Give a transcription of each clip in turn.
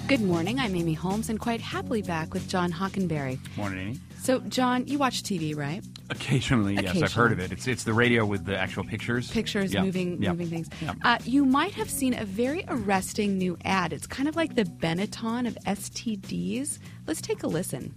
Good morning. I'm Amy Holmes, and quite happily back with John Hockenberry. Morning, Amy. So, John, you watch TV, right? Occasionally, yes. I've heard of it. It's the radio with the actual pictures. Pictures, yeah. moving things. Yeah. You might have seen a very arresting new ad. It's kind of like the Benetton of STDs. Let's take a listen.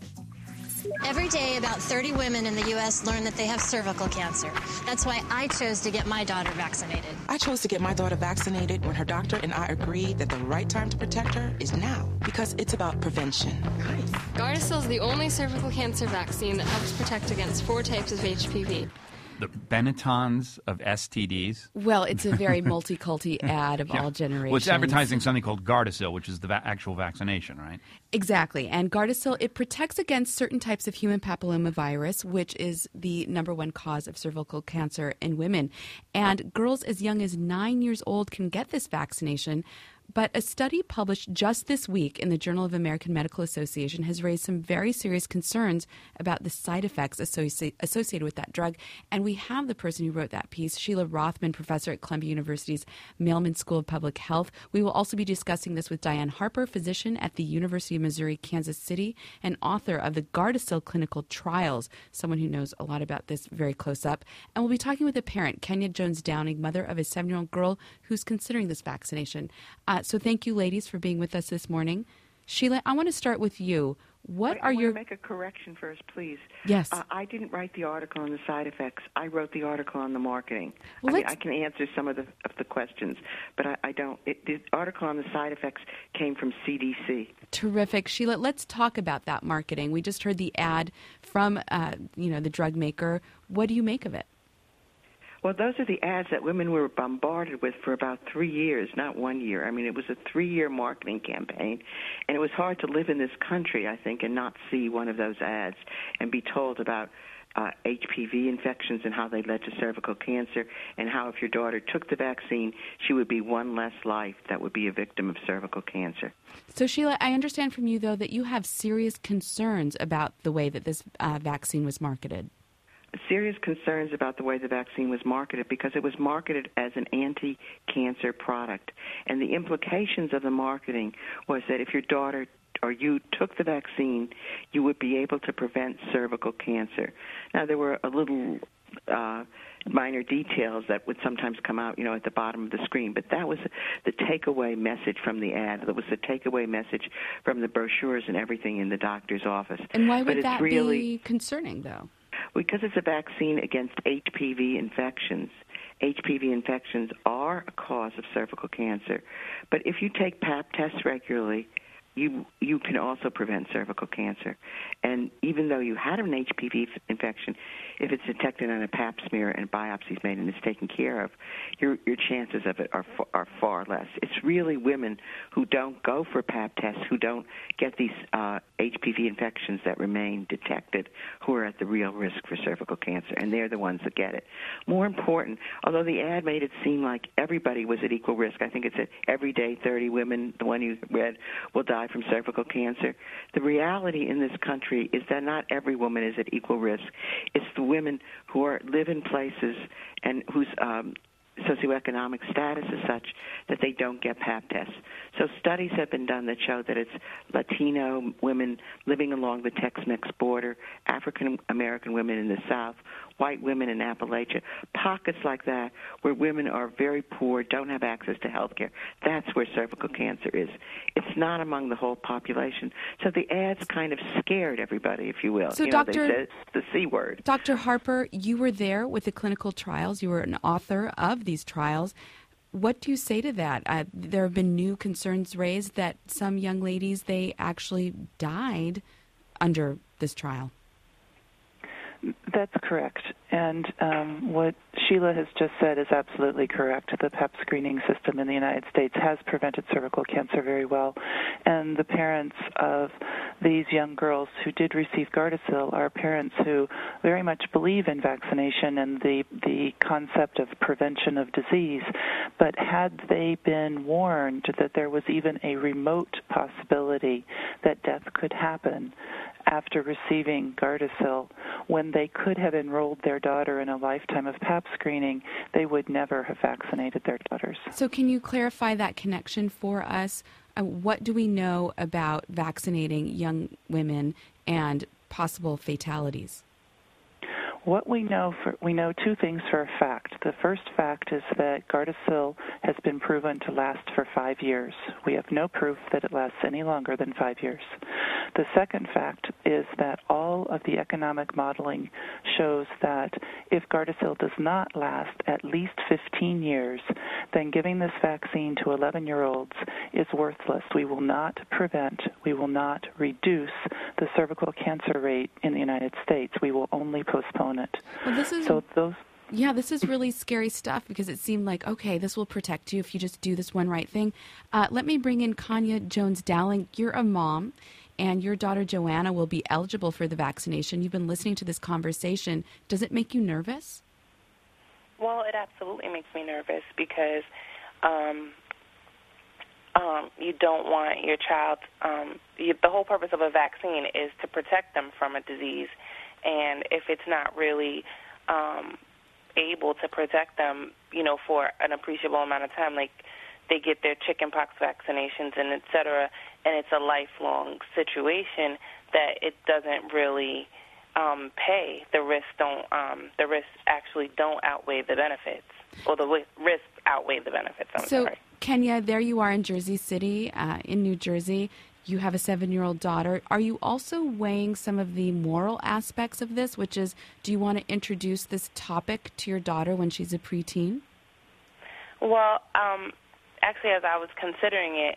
Every day, about 30 women in the U.S. learn that they have cervical cancer. That's why I chose to get my daughter vaccinated. I chose to get my daughter vaccinated when her doctor and I agreed that the right time to protect her is now, because it's about prevention. Gardasil is the only cervical cancer vaccine that helps protect against 4 types of HPV. The Benettons of STDs. Well, it's a very multi-culti ad of all generations. Well, it's advertising something called Gardasil, which is the actual vaccination, right? Exactly. And Gardasil, it protects against certain types of human papillomavirus, which is the number one cause of cervical cancer in women. And girls as young as 9 years old can get this vaccination. But a study published just this week in the Journal of American Medical Association has raised some very serious concerns about the side effects associated with that drug. And we have the person who wrote that piece, Sheila Rothman, professor at Columbia University's Mailman School of Public Health. We will also be discussing this with Diane Harper, physician at the University of Missouri, Kansas City, and author of the Gardasil Clinical Trials, someone who knows a lot about this very close up. And we'll be talking with a parent, Kenya Jones Downing, mother of a 7-year-old girl who's considering this vaccination. So thank you, ladies, for being with us this morning. Sheila, I want to start with you. I want to make a correction first, please. Yes. I didn't write the article on the side effects. I wrote the article on the marketing. Well, I can answer some of the questions, but I don't. The article on the side effects came from CDC. Terrific. Sheila, let's talk about that marketing. We just heard the ad from the drug maker. What do you make of it? Well, those are the ads that women were bombarded with for about 3 years, not 1 year. I mean, it was a 3-year marketing campaign, and it was hard to live in this country, I think, and not see one of those ads and be told about HPV infections and how they led to cervical cancer, and how if your daughter took the vaccine, she would be one less life that would be a victim of cervical cancer. So, Sheila, I understand from you, though, that you have serious concerns about the way that this vaccine was marketed. Serious concerns about the way the vaccine was marketed, because it was marketed as an anti-cancer product. And the implications of the marketing was that if your daughter or you took the vaccine, you would be able to prevent cervical cancer. Now, there were a little minor details that would sometimes come out, at the bottom of the screen, but that was the takeaway message from the ad. That was the takeaway message from the brochures and everything in the doctor's office. And why would that be concerning, though? Because it's a vaccine against HPV infections. HPV infections are a cause of cervical cancer. But if you take Pap tests regularly, you can also prevent cervical cancer. And even though you had an HPV infection, if it's detected on a Pap smear and biopsy is made and it's taken care of, your chances of it are far less. It's really women who don't go for Pap tests, who don't get these HPV infections that remain detected, who are at the real risk for cervical cancer, and they're the ones that get it. More important, although the ad made it seem like everybody was at equal risk, I think it said every day 30 women, the one you read, will die from cervical cancer. The reality in this country is that not every woman is at equal risk. It's the women who live in places and whose socioeconomic status is such that they don't get Pap tests. So studies have been done that show that it's Latino women living along the Tex-Mex border, African American women in the South, white women in Appalachia, pockets like that where women are very poor, don't have access to health care. That's where cervical cancer is. It's not among the whole population. So the ads kind of scared everybody, if you will. So, they said the C word. Dr. Harper, you were there with the clinical trials. You were an author of these trials. What do you say to that? There have been new concerns raised that some young ladies, they actually died under this trial. That's correct. And what Sheila has just said is absolutely correct. The PEP screening system in the United States has prevented cervical cancer very well. And the parents of these young girls who did receive Gardasil are parents who very much believe in vaccination and the concept of prevention of disease. But had they been warned that there was even a remote possibility that death could happen after receiving Gardasil, when when they could have enrolled their daughter in a lifetime of Pap screening, they would never have vaccinated their daughters. So can you clarify that connection for us? What do we know about vaccinating young women and possible fatalities? What we know two things for a fact. The first fact is that Gardasil has been proven to last for 5 years. We have no proof that it lasts any longer than 5 years. The second fact is that all of the economic modeling shows that if Gardasil does not last at least 15 years, then giving this vaccine to 11-year-olds is worthless. We will not prevent, we will not reduce the cervical cancer rate in the United States. We will only postpone it. Well, this is really scary stuff because it seemed like, okay, this will protect you if you just do this one right thing. Let me bring in Kanya Jones-Dowling. You're a mom, and your daughter Joanna will be eligible for the vaccination. You've been listening to this conversation. Does it make you nervous? Well, it absolutely makes me nervous because you don't want your child the whole purpose of a vaccine is to protect them from a disease. And if it's not really able to protect them, for an appreciable amount of time, like they get their chickenpox vaccinations and et cetera, and it's a lifelong situation, that it doesn't really pay. The risks actually don't outweigh the benefits, or the risks outweigh the benefits. I'm sorry. Kenya, there you are in Jersey City, in New Jersey. You have a 7-year-old daughter. Are you also weighing some of the moral aspects of this, which is, do you want to introduce this topic to your daughter when she's a preteen? Well, actually, as I was considering it,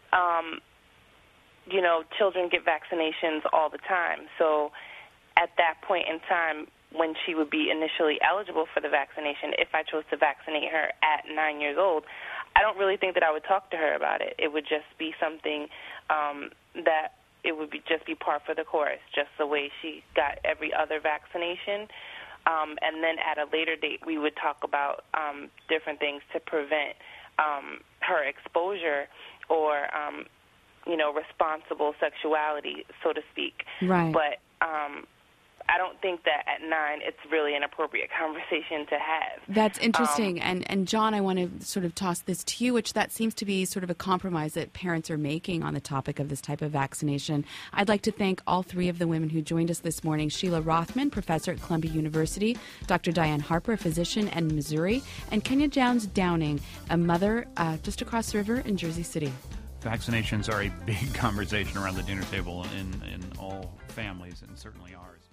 children get vaccinations all the time. So at that point in time, when she would be initially eligible for the vaccination, if I chose to vaccinate her at 9 years old, I don't really think that I would talk to her about it. It would just be something that it would just be par for the course, just the way she got every other vaccination. And then at a later date, we would talk about different things to prevent her exposure or, responsible sexuality, so to speak. Right. But I don't think that at 9 it's really an appropriate conversation to have. That's interesting. And John, I want to sort of toss this to you, which that seems to be sort of a compromise that parents are making on the topic of this type of vaccination. I'd like to thank all three of the women who joined us this morning: Sheila Rothman, professor at Columbia University; Dr. Diane Harper, a physician in Missouri; and Kenya Jones-Dowling, a mother just across the river in Jersey City. Vaccinations are a big conversation around the dinner table in all families, and certainly ours.